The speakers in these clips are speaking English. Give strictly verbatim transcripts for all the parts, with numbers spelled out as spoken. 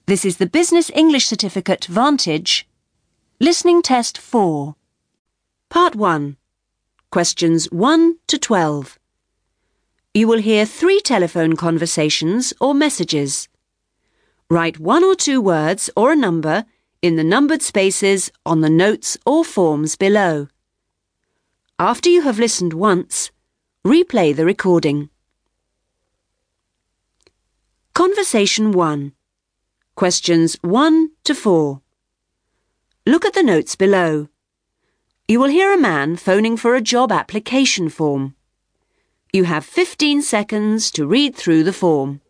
This is the Business English Certificate Vantage. Listening Test four. Part one. Questions one to twelve. You will hear three telephone conversations or messages. Write one or two words or a number in the numbered spaces on the notes or forms below. After you have listened once, replay the recording. Conversation one. Questions one to four. Look at the notes below. You will hear a man phoning for a job application form. You have fifteen seconds to read through the form.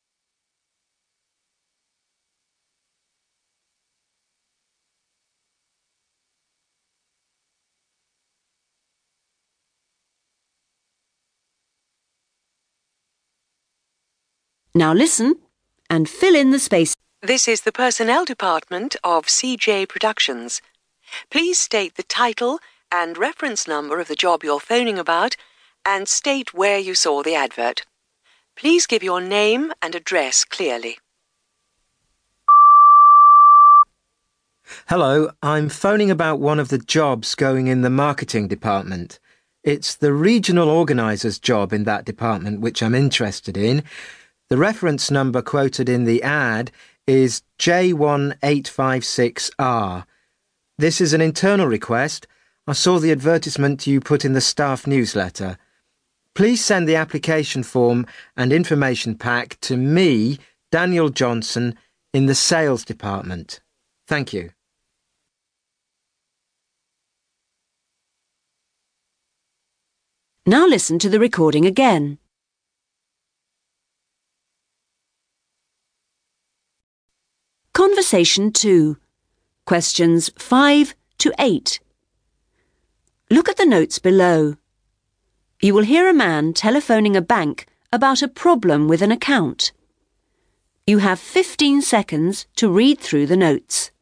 Now listen and fill in the space. This is the Personnel Department of C J Productions. Please state the title and reference number of the job you're phoning about and state where you saw the advert. Please give your name and address clearly. Hello, I'm phoning about one of the jobs going in the marketing department. It's the regional organiser's job in that department which I'm interested in. The reference number quoted in the ad is J one eight five six R. This is an internal request. I saw the advertisement you put in the staff newsletter. Please send the application form and information pack to me, Daniel Johnson, in the sales department. Thank you. Now listen to the recording again. Conversation two. Questions five to eight. Look at the notes below. You will hear a man telephoning a bank about a problem with an account. You have fifteen seconds to read through the notes.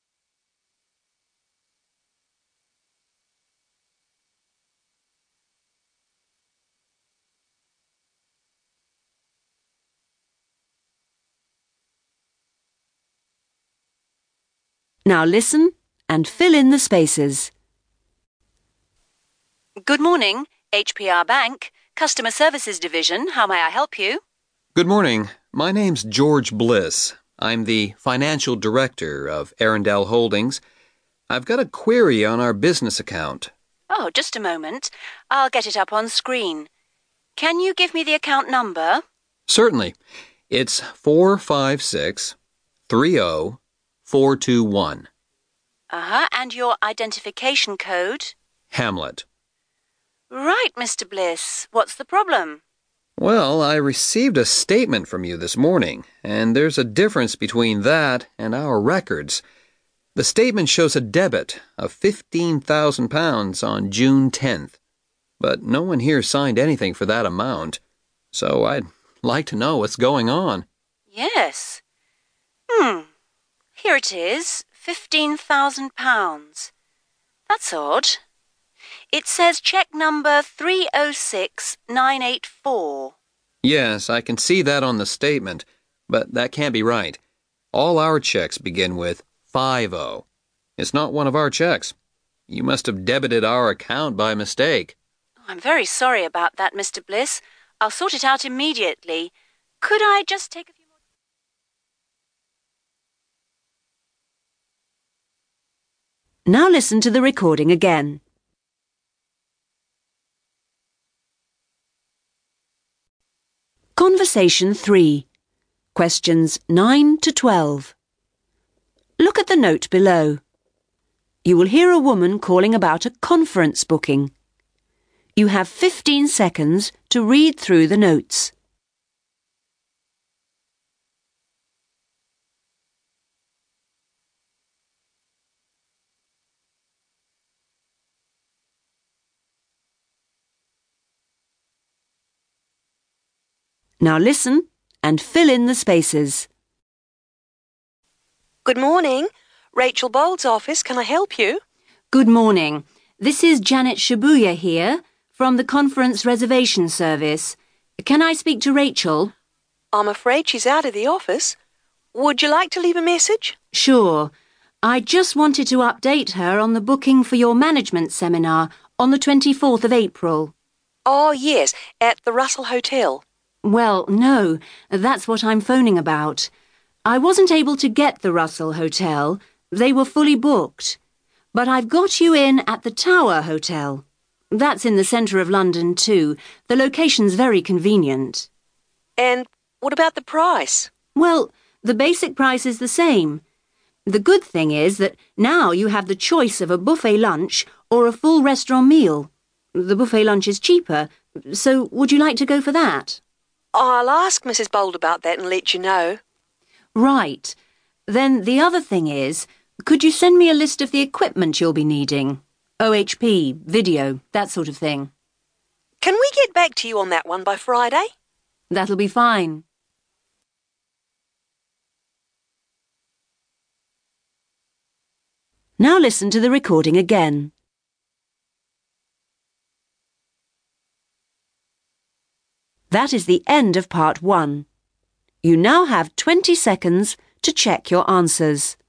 Now listen and fill in the spaces. Good morning, H P R Bank, Customer Services Division. How may I help you? Good morning. My name's George Bliss. I'm the Financial Director of Arundel Holdings. I've got a query on our business account. Oh, just a moment. I'll get it up on screen. Can you give me the account number? Certainly. It's four five six three zero four two one. Uh-huh, and your identification code? Hamlet. Right, Mister Bliss. What's the problem? Well, I received a statement from you this morning, and there's a difference between that and our records. The statement shows a debit of fifteen thousand pounds on June tenth, but no one here signed anything for that amount, so I'd like to know what's going on. Yes. Hmm. Here it is, fifteen thousand pounds. That's odd. It says cheque number three oh six nine eight four. Yes, I can see that on the statement, but that can't be right. All our checks begin with five oh. It's not one of our checks. You must have debited our account by mistake. I'm very sorry about that, Mister Bliss. I'll sort it out immediately. Could I just take a few more... Now listen to the recording again. Conversation three. Questions nine to twelve. Look at the note below. You will hear a woman calling about a conference booking. You have fifteen seconds to read through the notes. Now listen and fill in the spaces. Good morning. Rachel Bowles' office. Can I help you? Good morning. This is Janet Shibuya here from the Conference Reservation Service. Can I speak to Rachel? I'm afraid she's out of the office. Would you like to leave a message? Sure. I just wanted to update her on the booking for your management seminar on the twenty-fourth of April. Oh, yes, at the Russell Hotel. Well, no, that's what I'm phoning about. I wasn't able to get the Russell Hotel. They were fully booked. But I've got you in at the Tower Hotel. That's in the centre of London too. The location's very convenient. And what about the price? Well, the basic price is the same. The good thing is that now you have the choice of a buffet lunch or a full restaurant meal. The buffet lunch is cheaper, so would you like to go for that? I'll ask Missus Bold about that and let you know. Right. Then the other thing is, could you send me a list of the equipment you'll be needing? O H P, video, that sort of thing. Can we get back to you on that one by Friday? That'll be fine. Now listen to the recording again. That is the end of part one. You now have twenty seconds to check your answers.